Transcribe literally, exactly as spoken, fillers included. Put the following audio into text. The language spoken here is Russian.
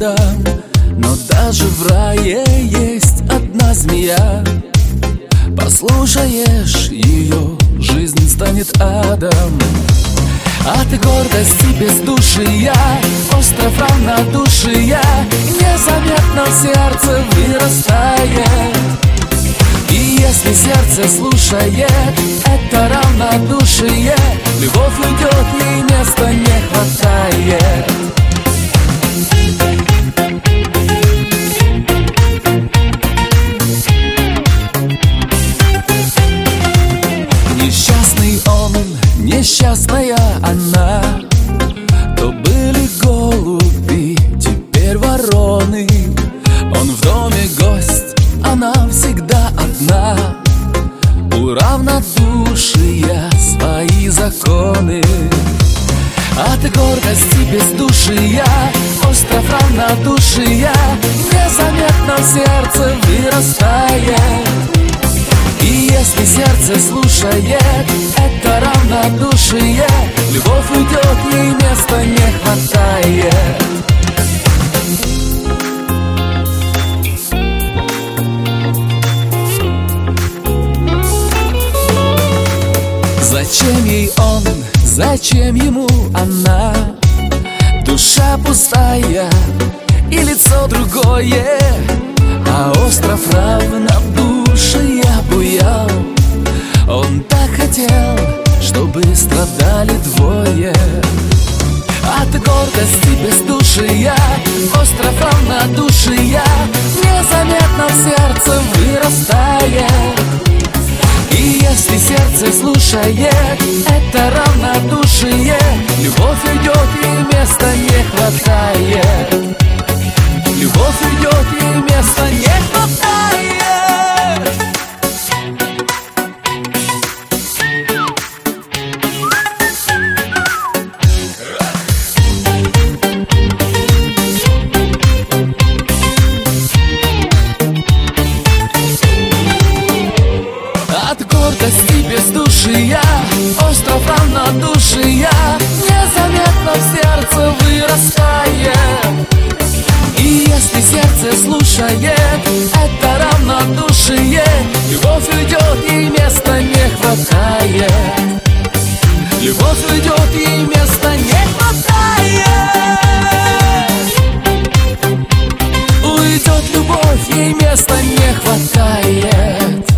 рядом, но даже в рае есть одна змея. Послушаешь ее, жизнь станет адом. От гордости бездушия, остров равнодушия незаметно в сердце вырастает. И если сердце слушает это равнодушие, любовь уйдет, ей места не хватает. Несчастный он, несчастная она, то были голуби, теперь вороны. Он в доме гость, она всегда одна. У равнодушия свои законы. От гордости бездушия, остров равнодушия незаметно в сердце вырастает. И если сердце слушает это равнодушие, любовь уйдет, ей места не хватает. Зачем ей он, зачем ему она? Душа пустая и лицо другое, а остров равнодушия буял. Он так хотел, чтобы страдали двое. От гордости бездушия, остров равнодушия незаметно в сердце вырастает. И если сердце слушает это равнодушие, любовь уйдет, ей места не хватает. Любовь уйдет, ей места не хватает. От гордости бездушия, остров равнодушия незаметно в сердце вырастает. И если сердце слушает это равнодушие, любовь уйдет, ей места не хватает. Любовь уйдет, ей места не хватает. Уйдет любовь, ей места не хватает.